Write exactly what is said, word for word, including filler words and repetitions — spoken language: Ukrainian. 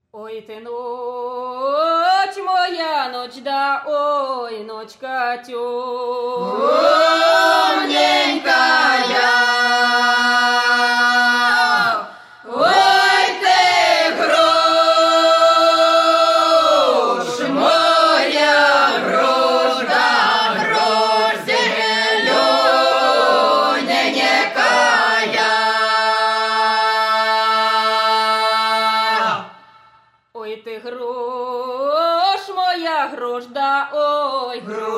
Ой ти ноч, моя ноч да, ой, ночка темненькая. Ой ти груш, моя груш да груш зелененькая. Ой ти груш, моя груш да, ой, Груш